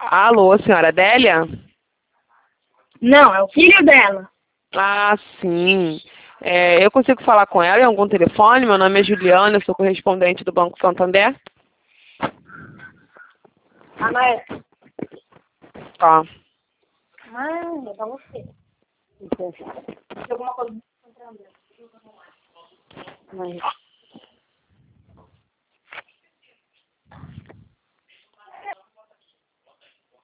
Alô, senhora Adélia? Não, é o filho dela. Ah, sim. Eu consigo falar com ela em algum telefone? Meu nome é Juliana, eu sou correspondente do Banco Santander. Ah, mas... Tá. Mãe, é pra você. Tem alguma coisa contra a André. Mãe.